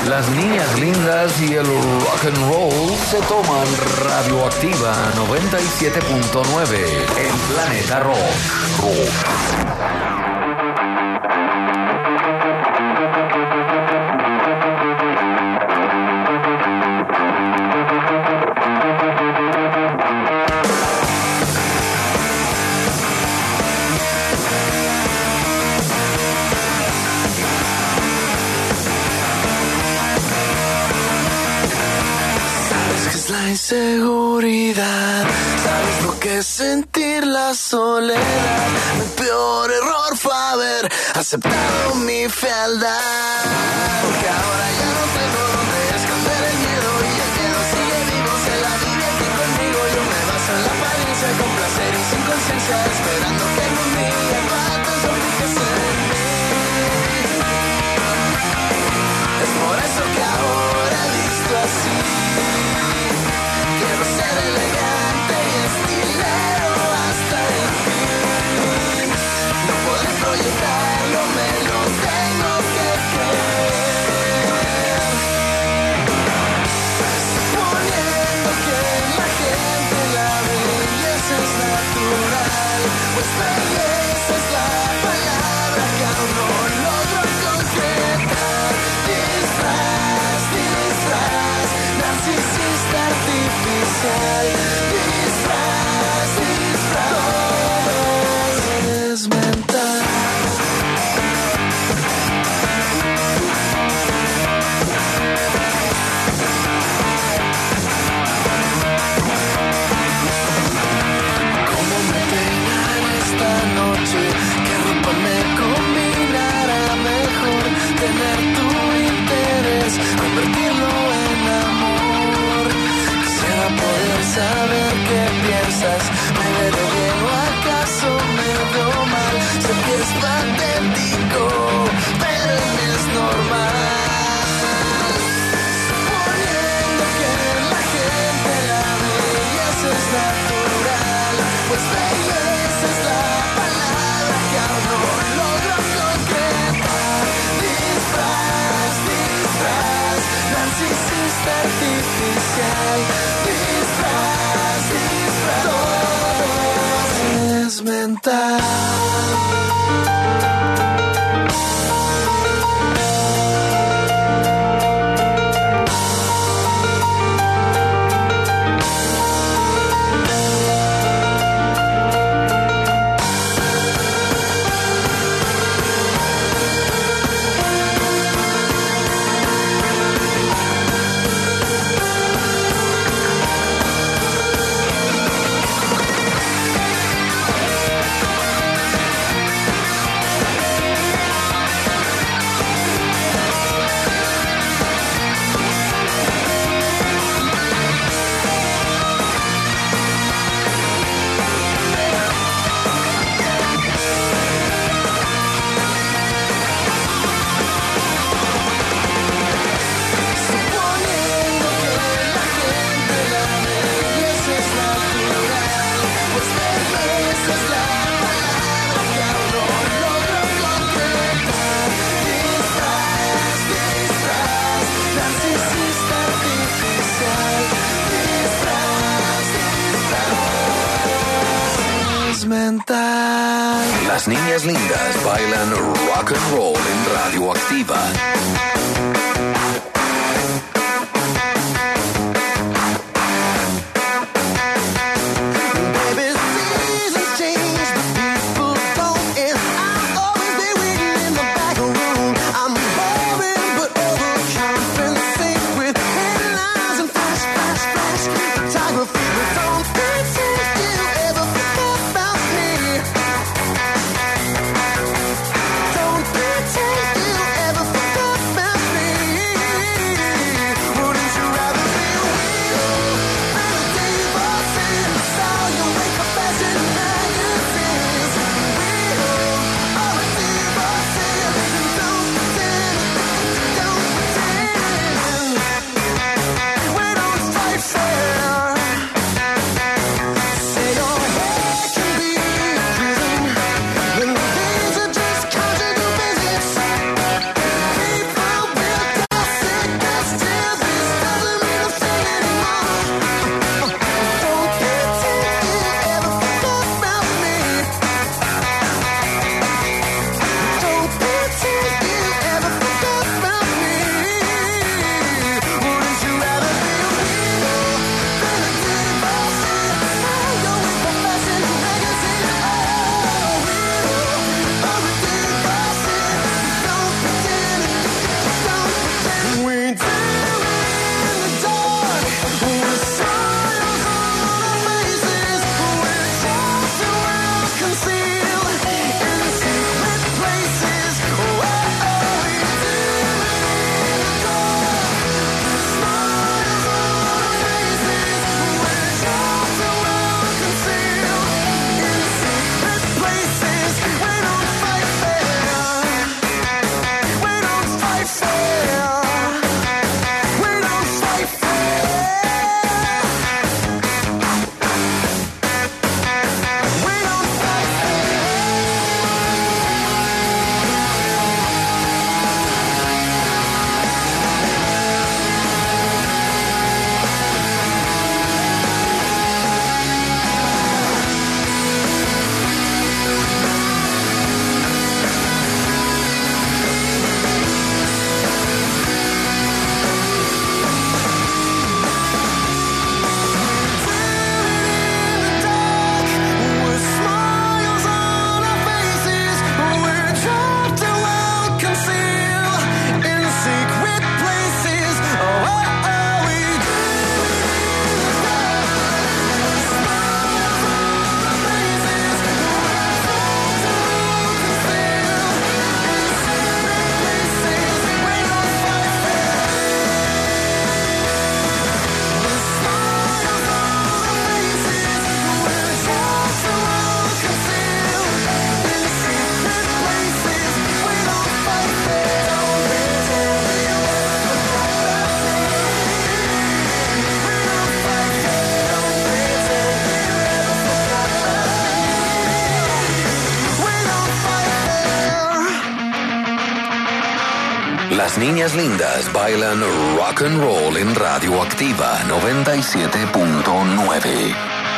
Las niñas lindas y el rock and roll se toman Radioactiva 97.9 en Planeta Rock. Inseguridad, sabes lo que es sentir la soledad. Mi peor error fue haber aceptado mi fealdad, porque ahora ya no tengo donde esconder el miedo, y el miedo sigue vivo, se la vive aquí conmigo. Yo me baso en la apariencia, con placer y sin conciencia, esperando que algún día faltes o fijes en mí. Es por eso que ahora he visto así. Quiero ser elegante y estilero hasta el fin. No podré proyectarlo, me lo tengo que creer. Suponiendo que la gente la belleza es natural, pues belleza es la palabra que aún no logro concretar. Disfraz, disfraz, narcisista artificial. Disfraz, disfraz, todo es mental. ¿Cómo me peinar esta noche? ¿Qué ropa me combinará mejor? Tener tu interés, convertirlo en amor. Quisiera poder saber qué piensas. ¿Me veré bien o acaso me veo mal? Sé que es patético, pero es normal. Suponiendo que la gente la belleza es natural, pues belleza es la palabra que aún no logro concretar. Disfraz, disfraz, narcisista artificial. Disfraz, disfraz, todo es mental. Las niñas lindas bailan rock and roll en Radioactiva. Don't pretend you ever forgot about Las niñas lindas bailan rock and roll en Radioactiva 97.9.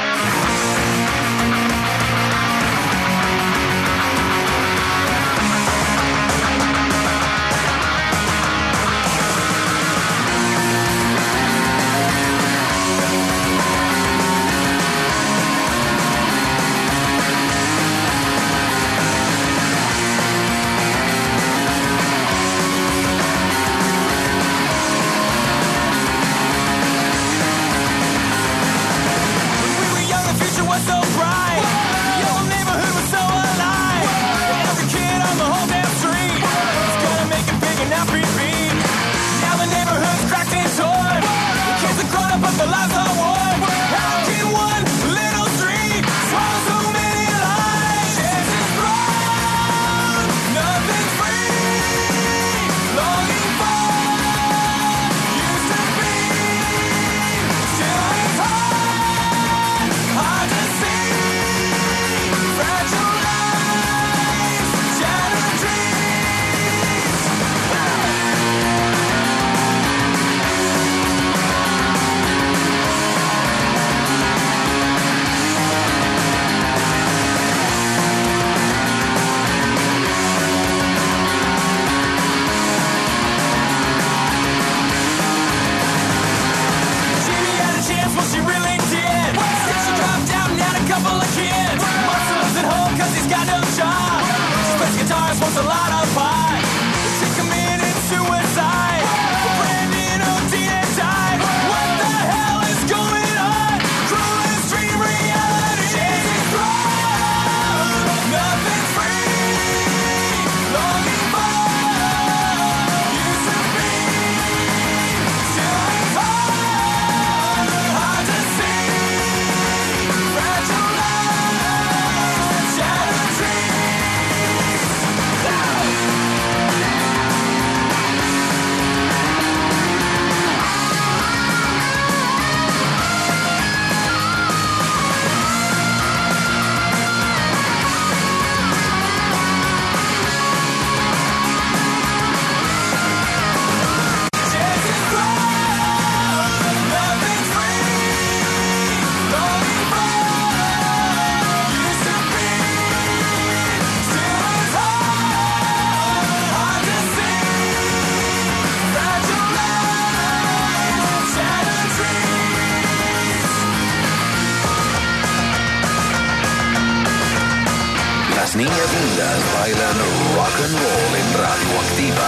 Las niñas lindas bailan rock and roll en Radioactiva.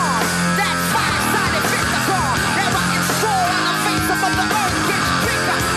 That fire-sided physical, that rockin' soul on the face of the earth gets bigger.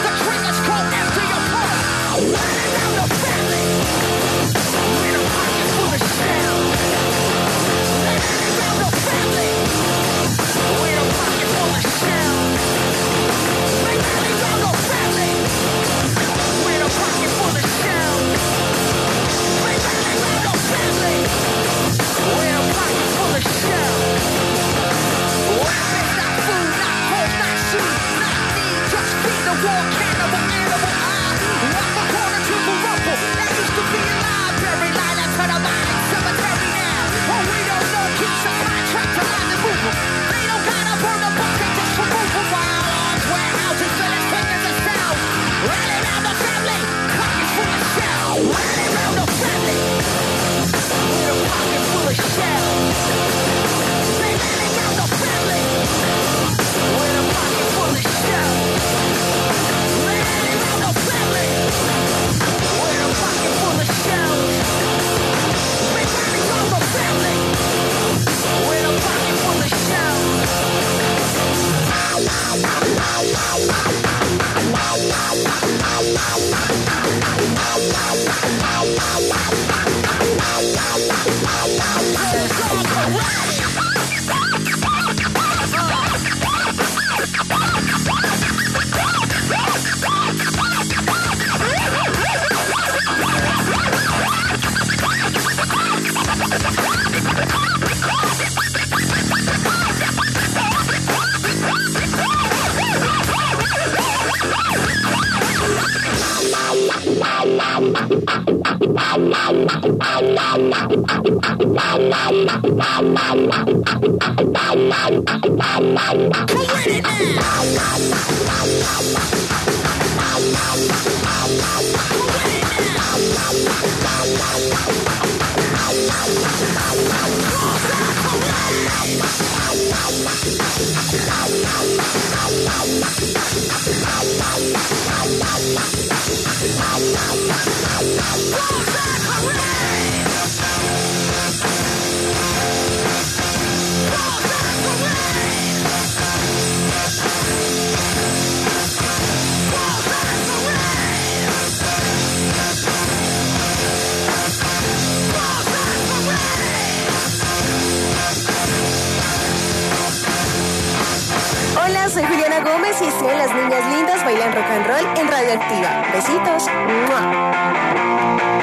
Hola, soy Juliana Gómez y estoy en Las Niñas Lindas Bailan Rock and Roll en Radioactiva. Besitos. ¡Mua!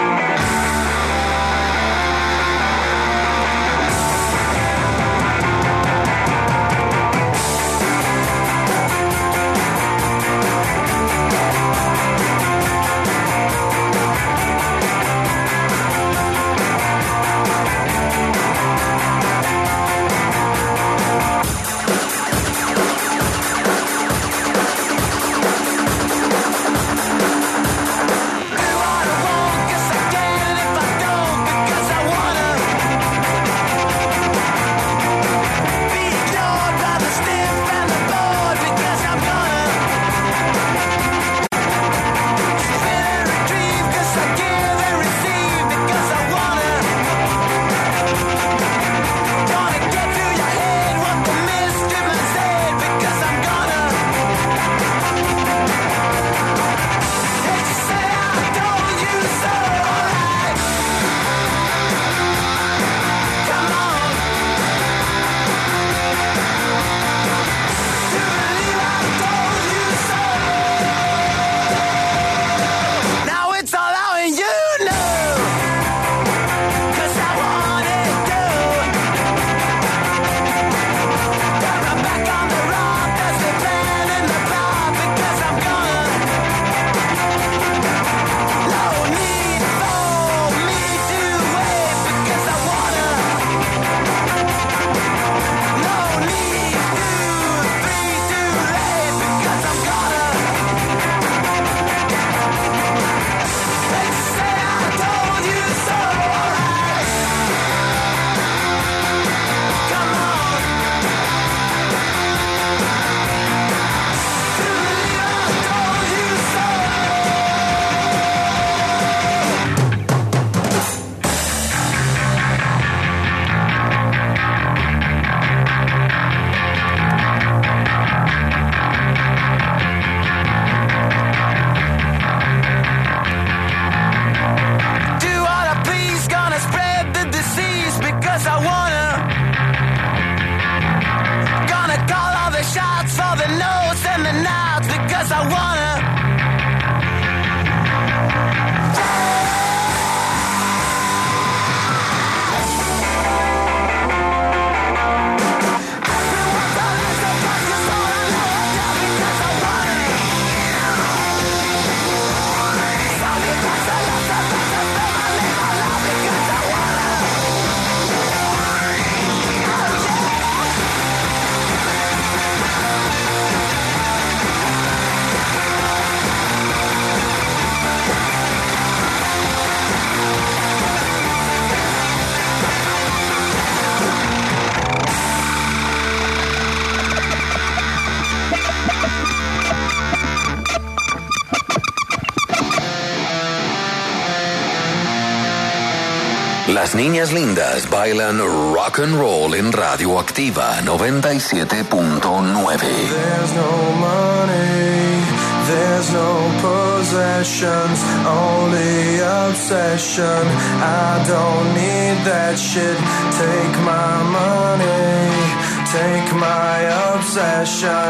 Las Niñas Lindas Bailan Rock and Roll en Radioactiva 97.9. There's no money, there's no possessions, only obsession. I don't need that shit. Take my money, take my obsession.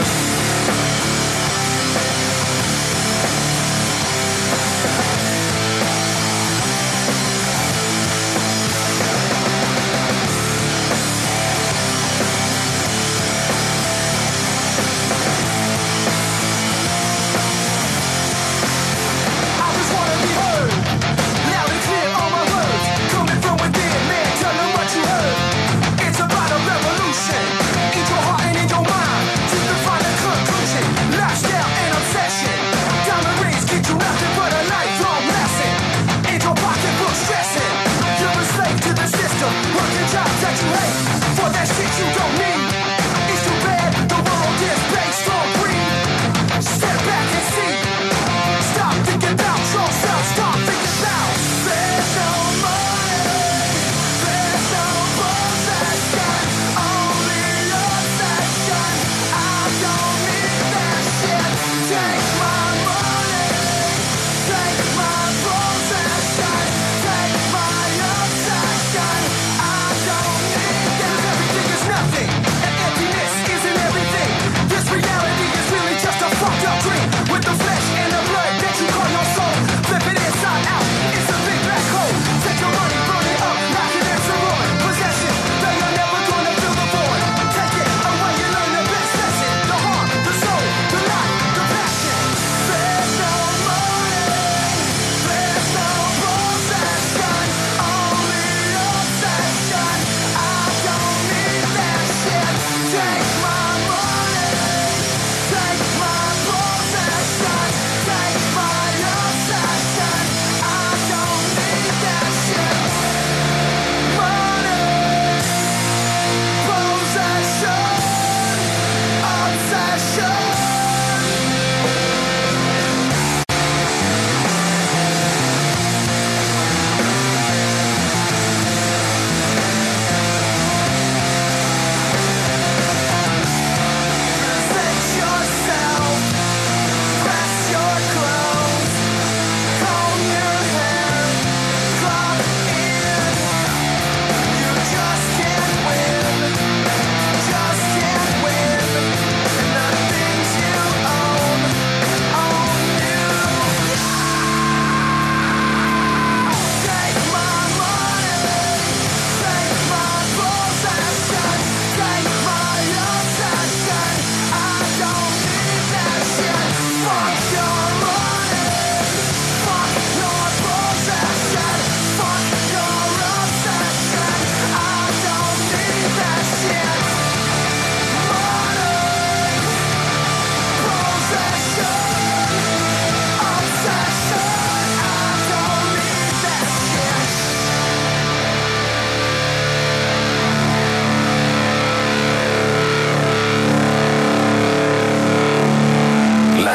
Loud and clear, all my words coming from within. Man, turn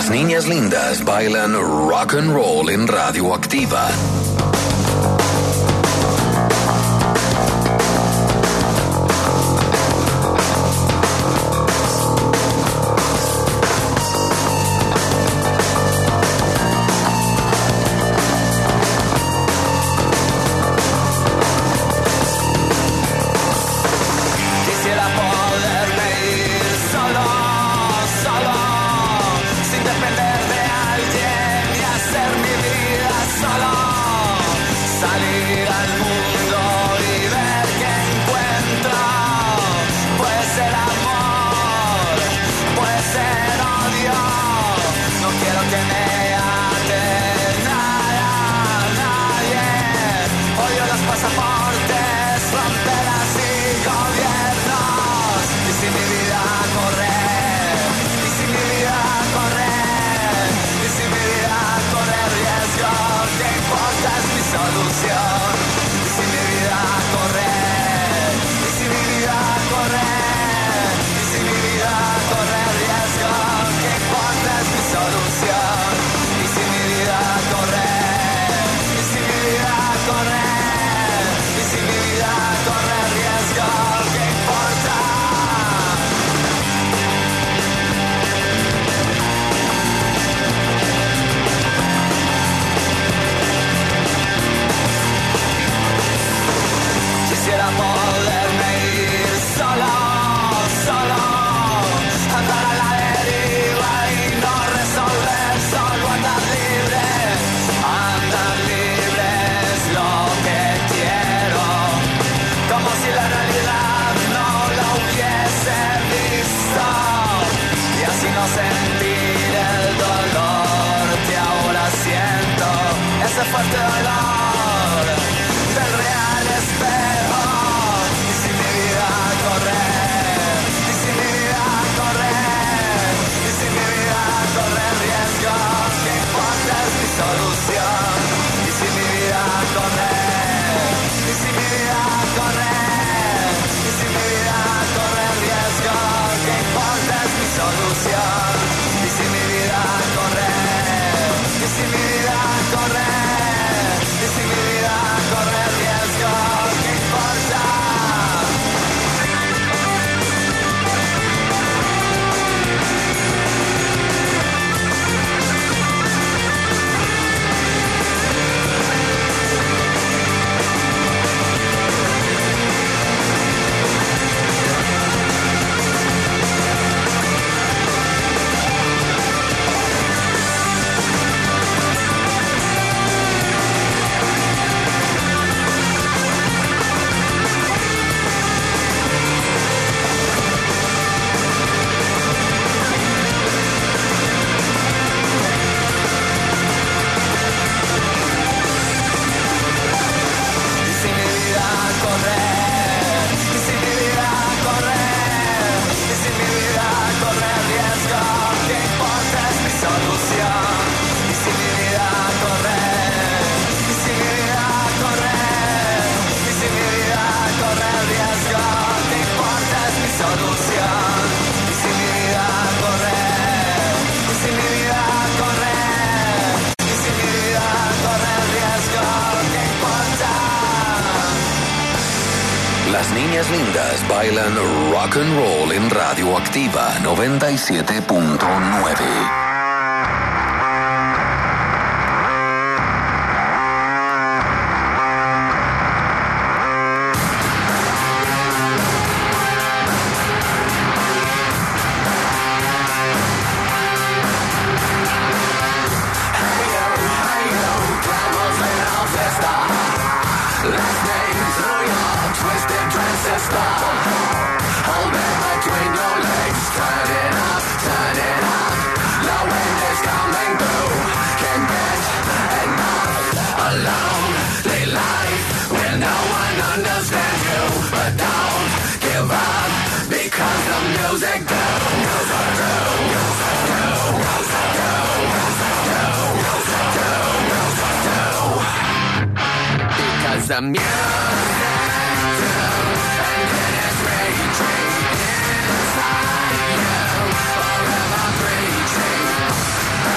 Las niñas lindas bailan rock and roll en Radioactiva. Las niñas lindas bailan rock and roll en Radioactiva 97.9. The music and it's raging inside you, forever preaching.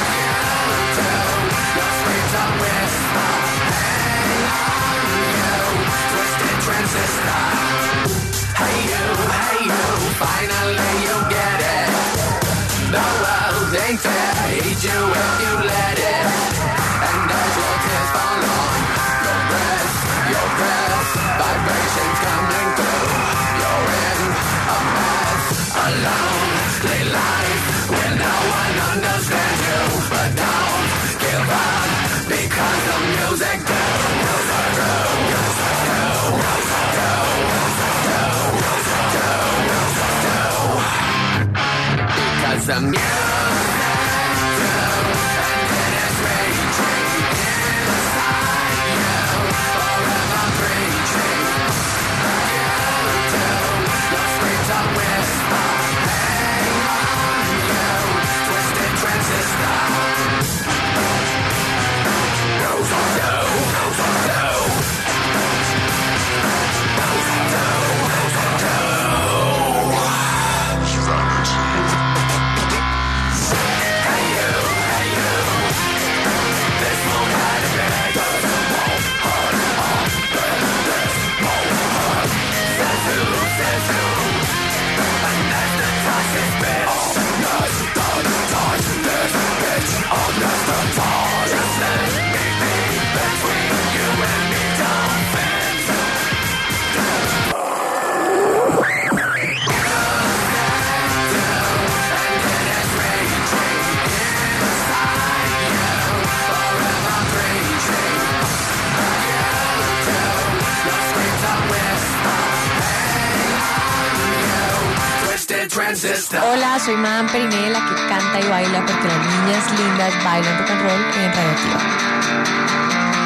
News está. Hola, soy Madame Periné, la que canta y baila porque las niñas lindas bailan rock and roll en Radioactiva.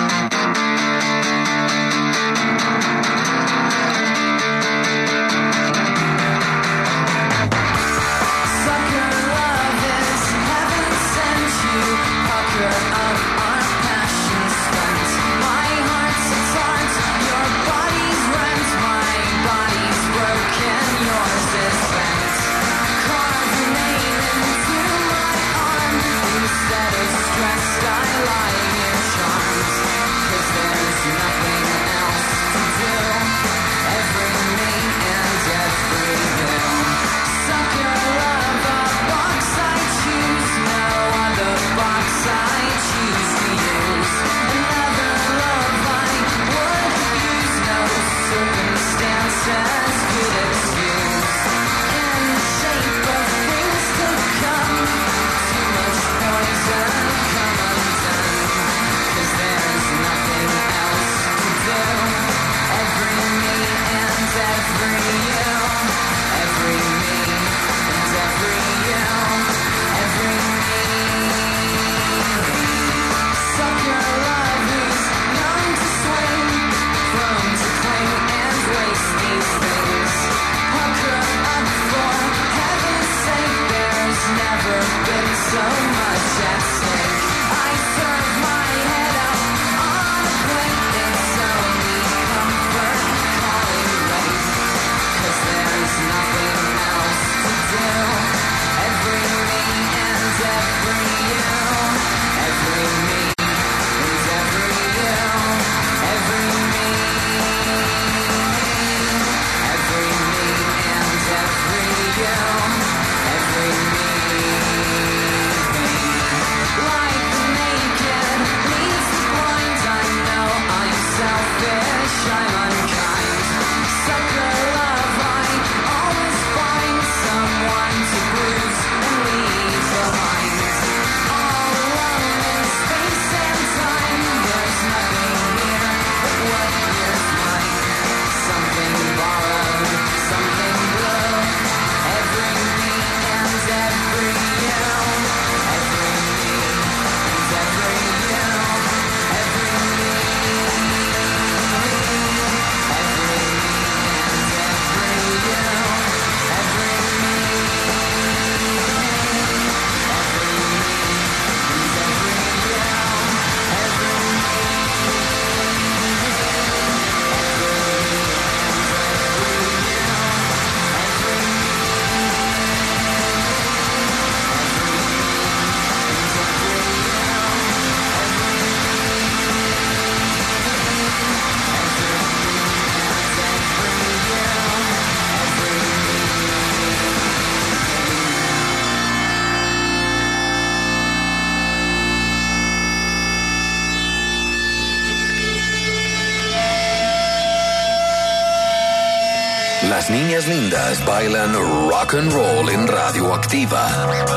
Las niñas lindas bailan rock and roll en Radioactiva.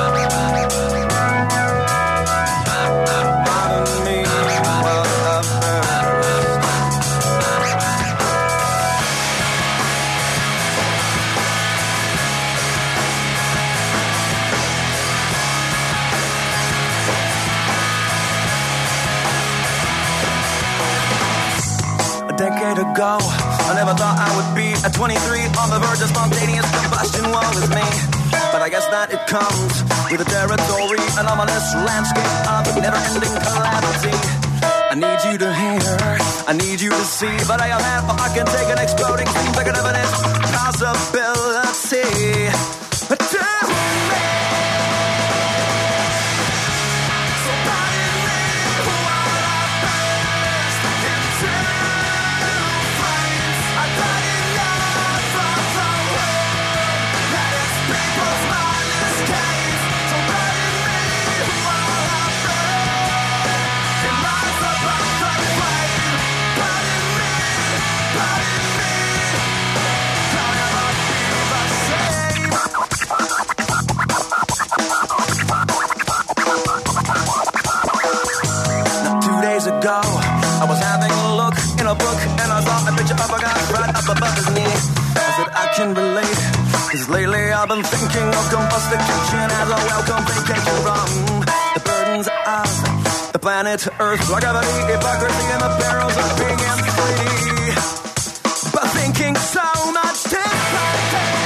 A decade ago, I never thought I would be at 23 on the verge of spontaneous combustion. Woe is me, but I guess that it comes with the territory, an ominous landscape of never-ending calamity. I need you to hear, I need you to see, but I am half, I can take an exploding seems like an evident possibility. But tell me, so pardon me while I burst into flames. I got enough from the world that its people's mind escapes. So pardon me while I burst in lies above the flame. Pardon me, I'll never be the same. Now 2 days ago, I was having a look in a book and I saw a picture of a guy right up above his knee. I said, I can relate. Cause lately I've been thinking of combustication as a welcome vacation from the burdens of the planet Earth. Gravity, hypocrisy, and the perils of being free. But thinking so much time.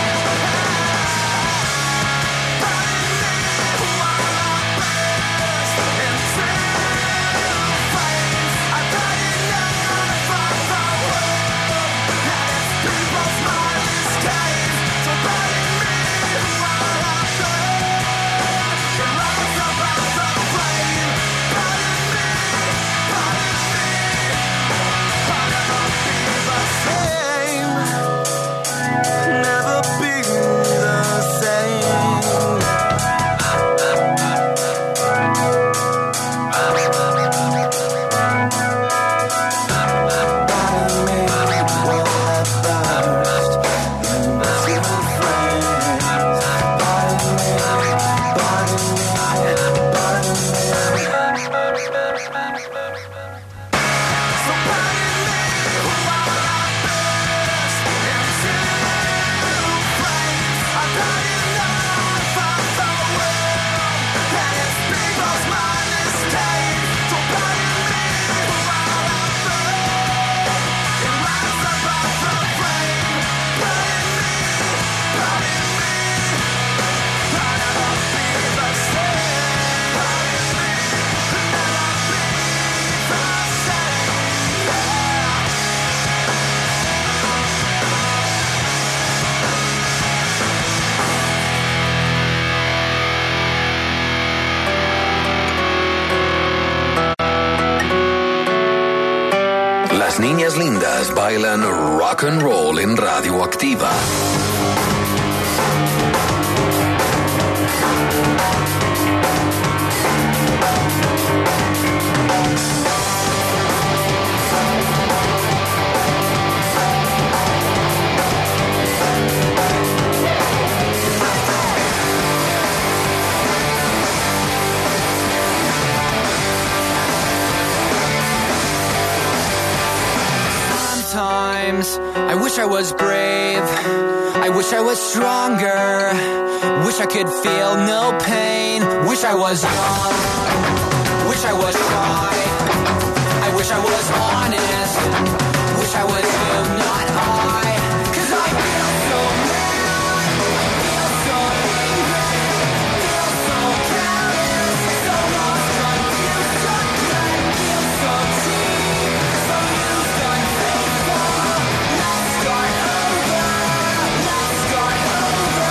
Las niñas lindas bailan rock and roll en Radioactiva. Sometimes I wish I was brave. I wish I was stronger. Wish I could feel no pain. Wish I was young. Wish I was shy. I wish I was honest. Wish I was you, not I. 'Cause I feel so mad. Feel so angry. Feel so careless. So lost, confused, so dead. Feel so cheap. So used, unfaithful. Let's start over. Let's start over.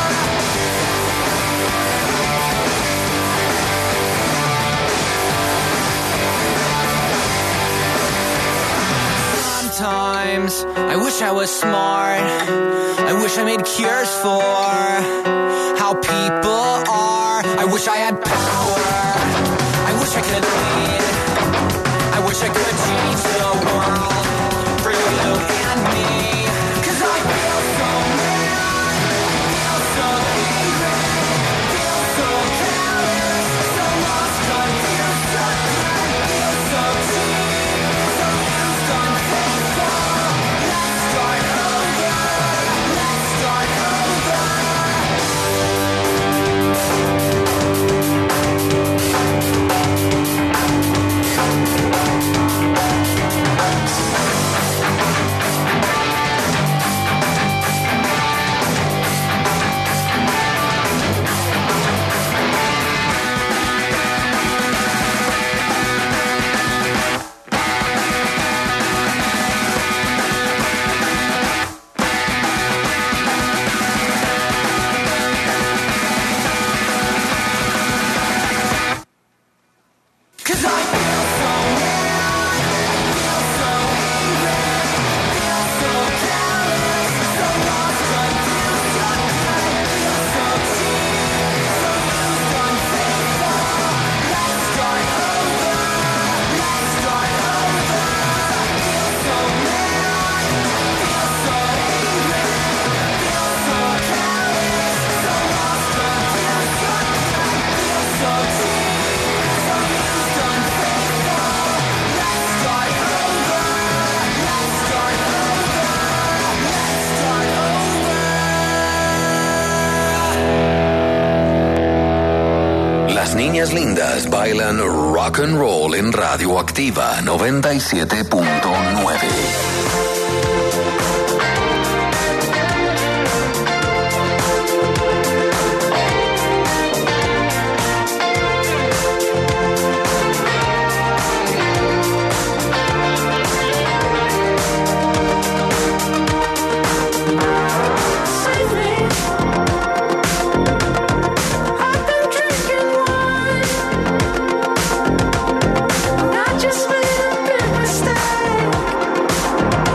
Sometimes I wish I was smart. I wish I made cures for how people are. I wish I had power. I wish I could lead. I wish I could change the world for you and me. 'Cause I feel so mad. Feel so angry. Feel so careless. So lost, confused, so dead. Feel so cheap. So used, unfaithful. Let's start over. Let's start over. niñas lindas bailan rock and roll en Radioactiva 97.9. Just made a big mistake.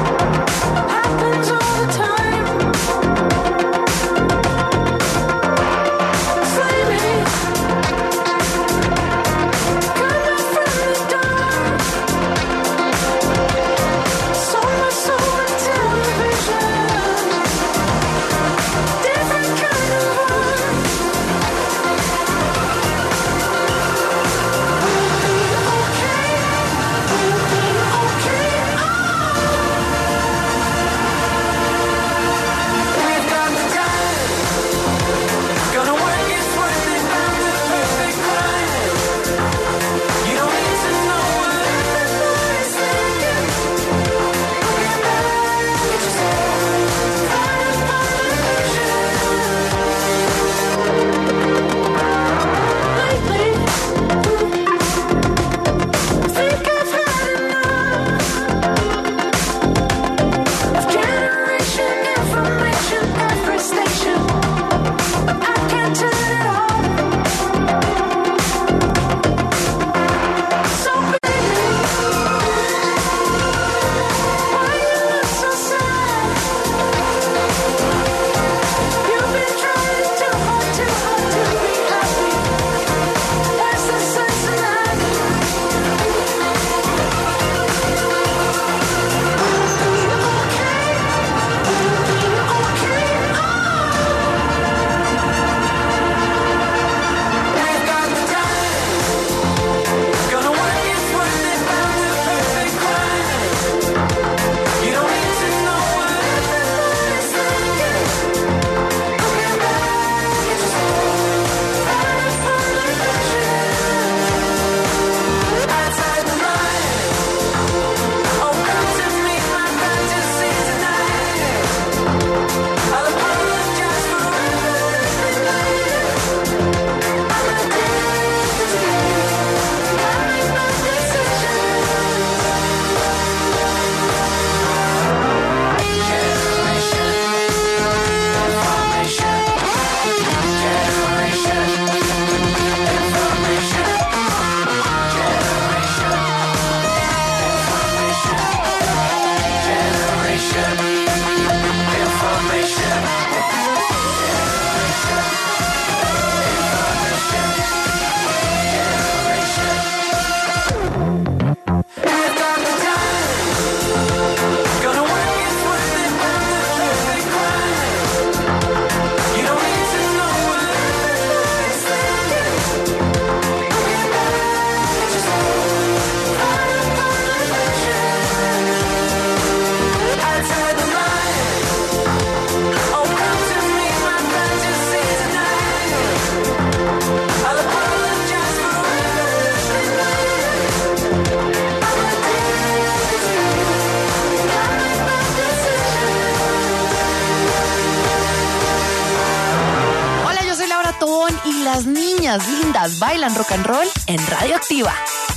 y las niñas lindas bailan rock and roll en Radioactiva.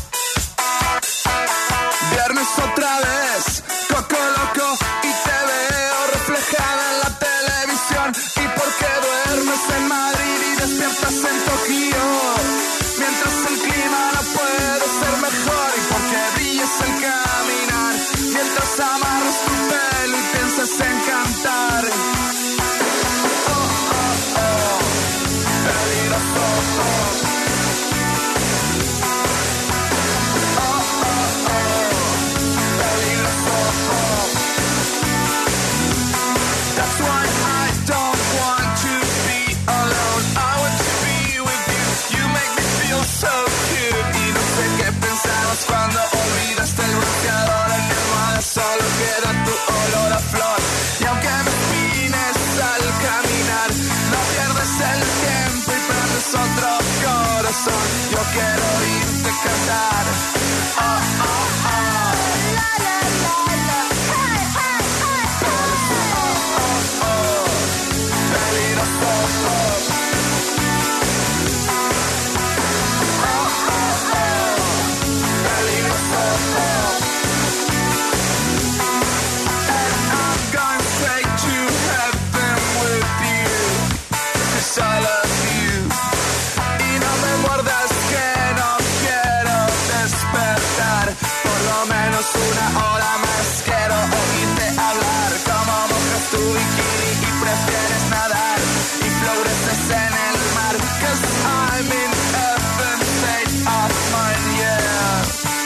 Viernes otra vez, Coco Loco, y te veo reflejada en la televisión. ¿Y por qué duermes en Madrid y despiertas en Tokio? Mientras el clima no puede ser mejor. ¿Y por qué brillas al caminar? Mientras amarras tu pelo y piensas en cantar. Peligroso. menos una hora más. Quiero oírte hablar como mojas tu bikini y prefieres nadar y floreces en el mar. 'Cause I'm in heaven, state of mind, yeah.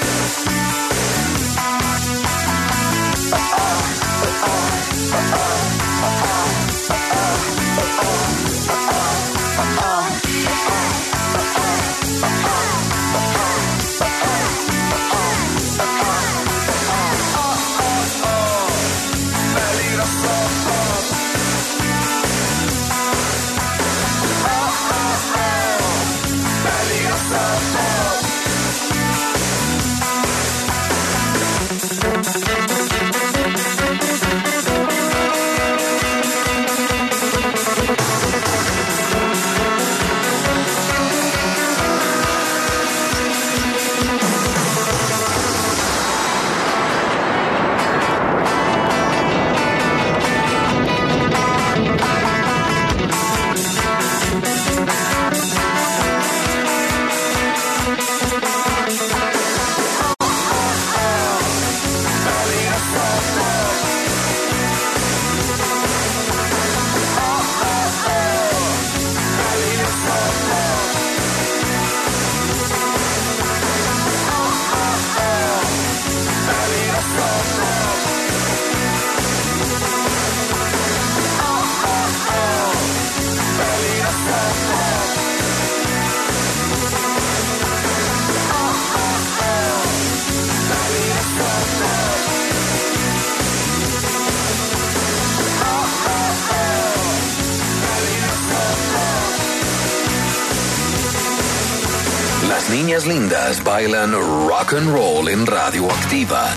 Las niñas lindas bailan rock and roll en Radioactiva.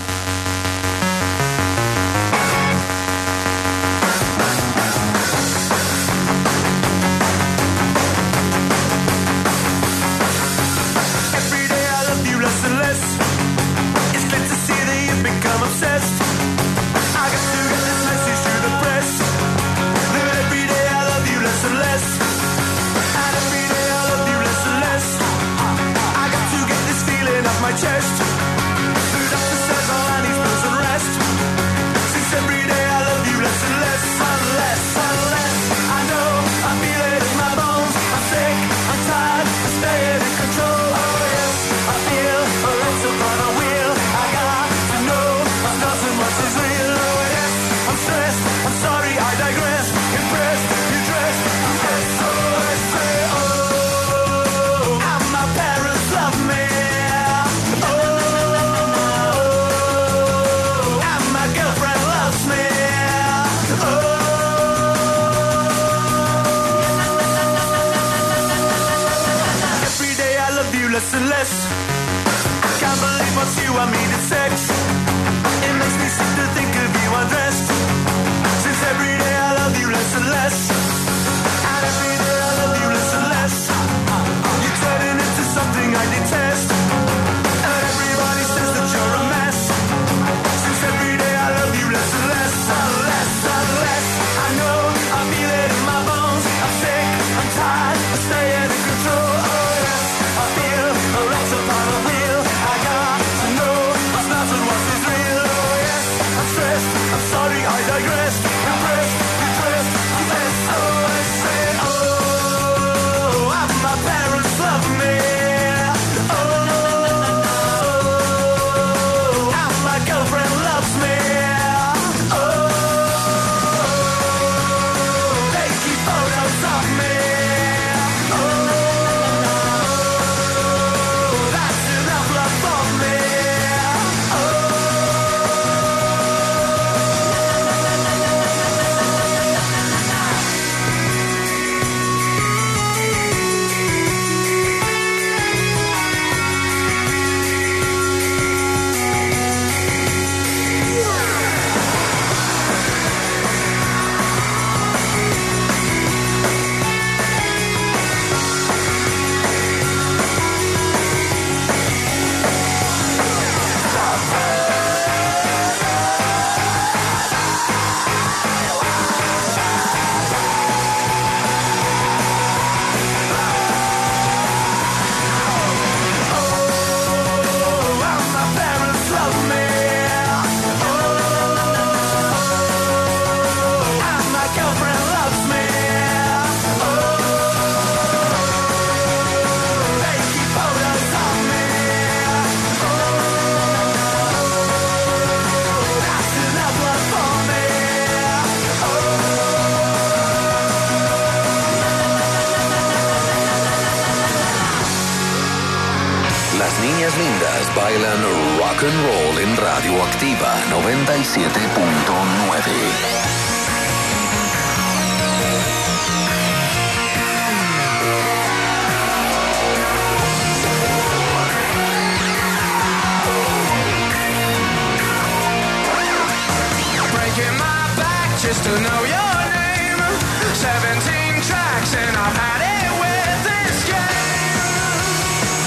Every day I love you less and less. It's good to see that you've become obsessed. I got to get this message to the press. That every day I love you less and less. And every day I love you less and less. I got to get this feeling off my chest. The doctor says all I need is some rest. Since every day I love you less and less and less and less. I know, I feel it in my bones. I'm sick, I'm tired, I'm staying in control. Oh yes, I feel a little on a wheel. I got to know I'm not so much is real. Oh yes, I'm stressed, I'm sorry, I digress. Impressed, you dressed, you dressed. Oh, I say, oh, and my parents love me. Oh, lindas bailan rock and roll en Radioactiva 97.9. Just to know your name. 17 tracks and I've had it with this game.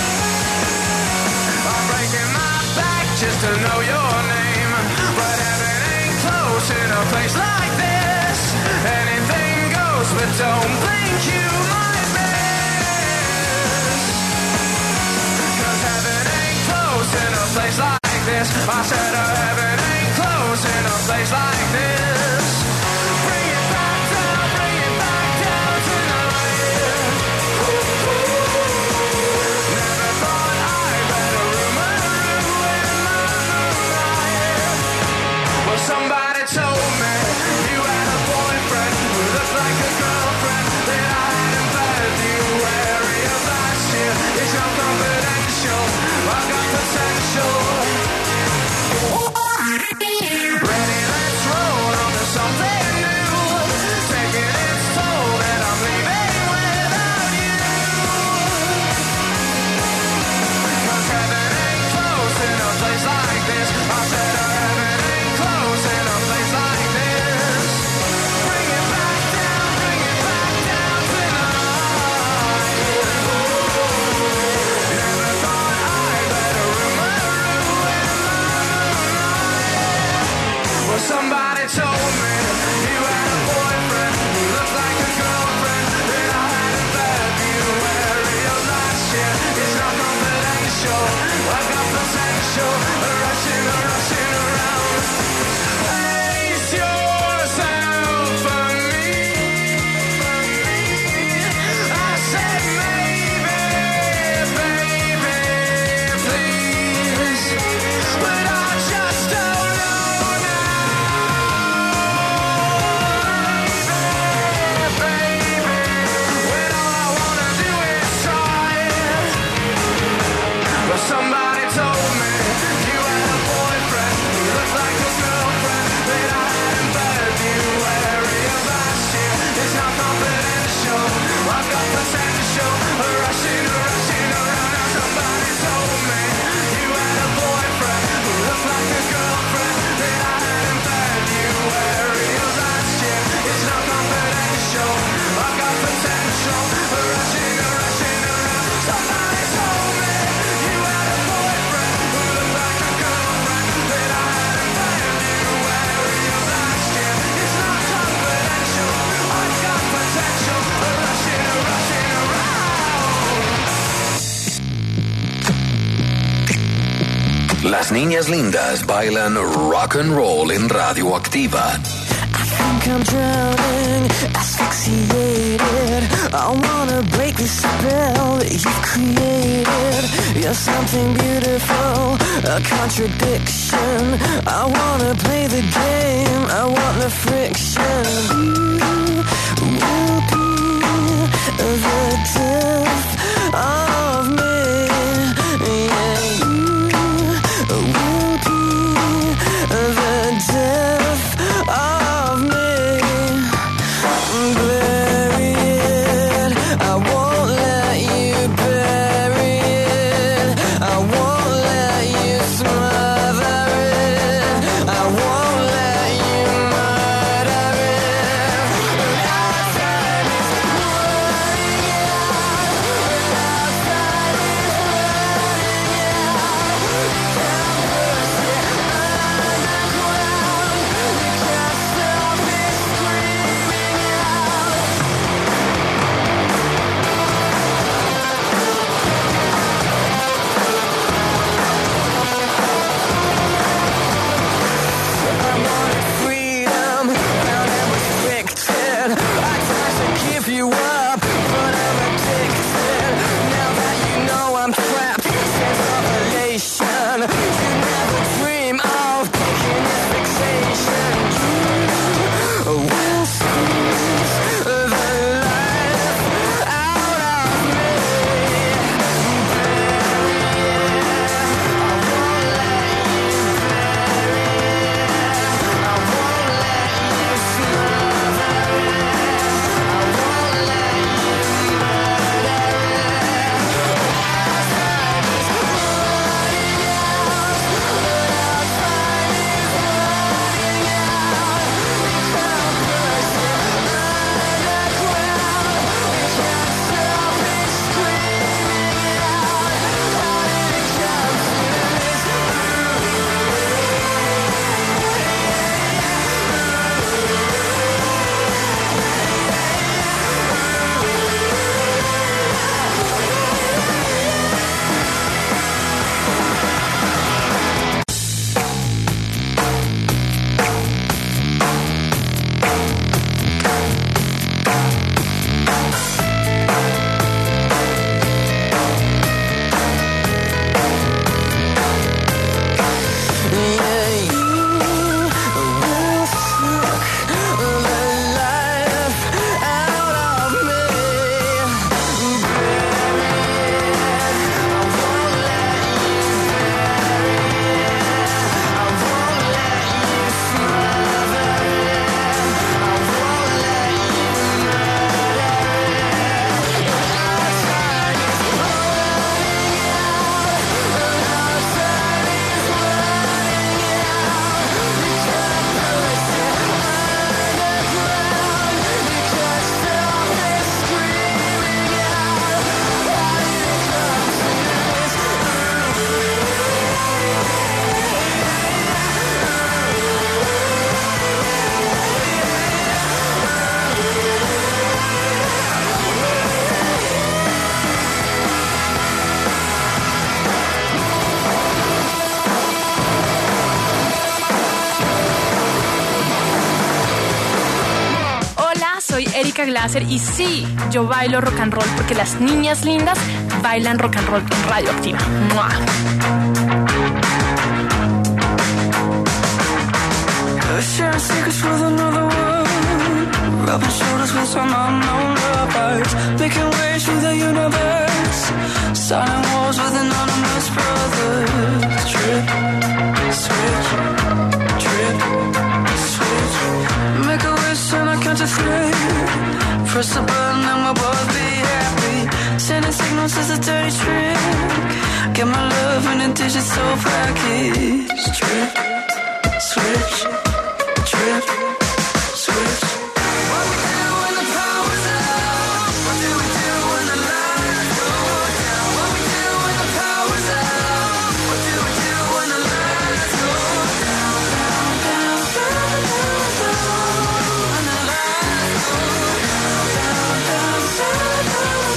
I'm breaking my back just to know your name. But heaven ain't close in a place like this. Anything goes, but don't think you might miss. 'Cause heaven ain't close in a place like this. I said heaven ain't close in a place like this. Somebody told me you had a boyfriend who looked like a girlfriend that I hadn't better be wary of last year. It's not confidential, I've got potential. Ready, let's roll on to something new. Taking its toll that I'm leaving without you. 'Cause heaven ain't close in a place like this. I said heaven ain't close in a place like this. Bring it back down tonight. Never thought I'd let a rumor ruin my moonlight. Well, somebody told me you had a boyfriend who looked like a girlfriend that I hadn't better be wary of last year. It's not confidential, I've got potential. Rushing around. Place yourself for me. I said maybe, baby, please. But I just don't know now. Baby, when all I wanna do is try. But somebody told me you had a boyfriend who looked like a girlfriend that I hadn't better be wary of last year. It's not confidential, I've got potential. Rushing around. Now somebody told me you had a boyfriend who looked like a girlfriend that I hadn't better be wary of last year. It's not confidential, I've got potential. Rushing around. Somebody told me you had a boyfriend who looked like a girlfriend that I hadn't better be wary of last year. It's not confidential, I've got potential. Rushing around. Las niñas lindas bailan rock and roll en Radioactiva. I think I'm drowning, asphyxiated. I wanna break the spell that you've created. You're something beautiful, a contradiction. I wanna play the game, I want the friction. You will be the death of me. Yeah, you will be the death of me. Bury it, I won't let you bury it. I won't let you smother it. I won't let you murder it. Outside is running out. Outside is running out. Can't push it underground. You can't stop me screaming out. I wanted freedom, found it restricted. I tried to give you up, but I'm addicted. Now that you know I'm trapped, since revelation, you never dream of taking this fixation. You will squeeze the life out of me. Bury it, Mónica Glaser y sí, yo bailo rock and roll porque las niñas lindas bailan rock and roll en Radioactiva. ¡Mua! Sharing secrets with another world, rubbing shoulders with some unknown lovers, making waves through the universe, starting wars with anonymous brothers. Trip, switch, trip, switch. Make a wish and I count to 3. Press the button and we'll both be happy. Sending signals is a dirty trick. Get my love in a digital package. Trip, switch. Trip, switch. What we do when the power's out? What do we do when the lights go down? What we do when the power's out? What do we do when the lights go down, down, down, down, down, down? When the lights go down, down, down, down, down,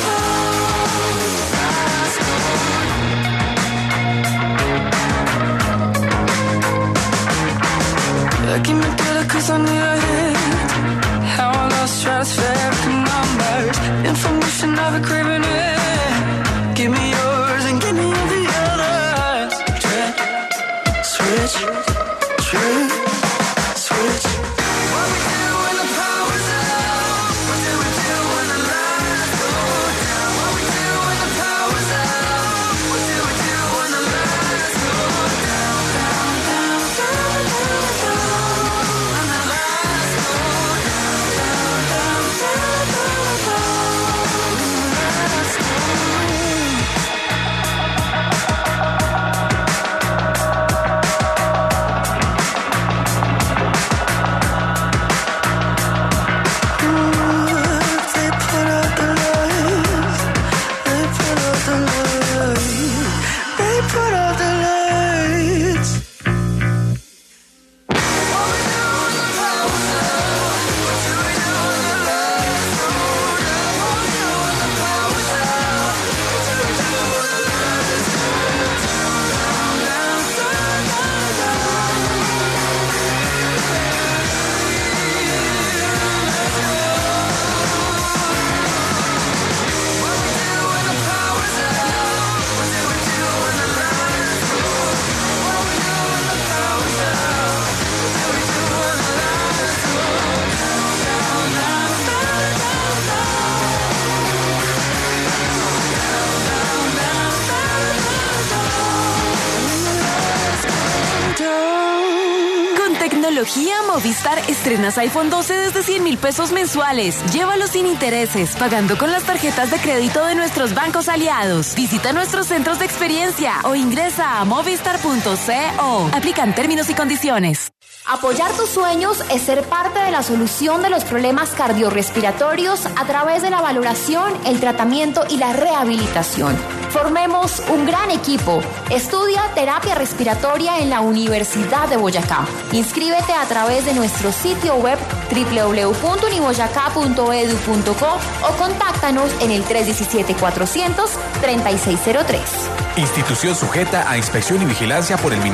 down. Give me better 'cause I need a hit. How I lost stratospheric numbers. Information I've been craving it. Give me yours and give me the others. Trip, switch, trip, switch. What we do when the power's out? What do we do when the lights go down? What we do when the power's out? What do we do when the lights go down, down, down, down, down, down? When the lights go down, down, down, down, down, down. When the lights go they put out the lights. They put out the lights. They put out the lights. What we do when the power's out? What do we do when the lights go down? What we do when the power's out? What do we do when the lights go down, down, down, down, What we do when the power's out? What do we do when the lights go down? What we do when the power's out? What do we do when the lights go down, down, down, down, down, Con tecnología Movistar estrenas iPhone 12 desde 100,000 pesos mensuales. Llévalos sin intereses, pagando con las tarjetas de crédito de nuestros bancos aliados. Visita nuestros centros de experiencia o ingresa a movistar.co. Aplican términos y condiciones. Apoyar tus sueños es ser parte de la solución de los problemas cardiorrespiratorios a través de la valoración, el tratamiento y la rehabilitación. Formemos un gran equipo. Estudia terapia respiratoria en la Universidad de Boyacá. Inscríbete a través de nuestro sitio web www.uniboyacá.edu.co o contáctanos en el 317-400-3603. Institución sujeta a inspección y vigilancia por el Ministerio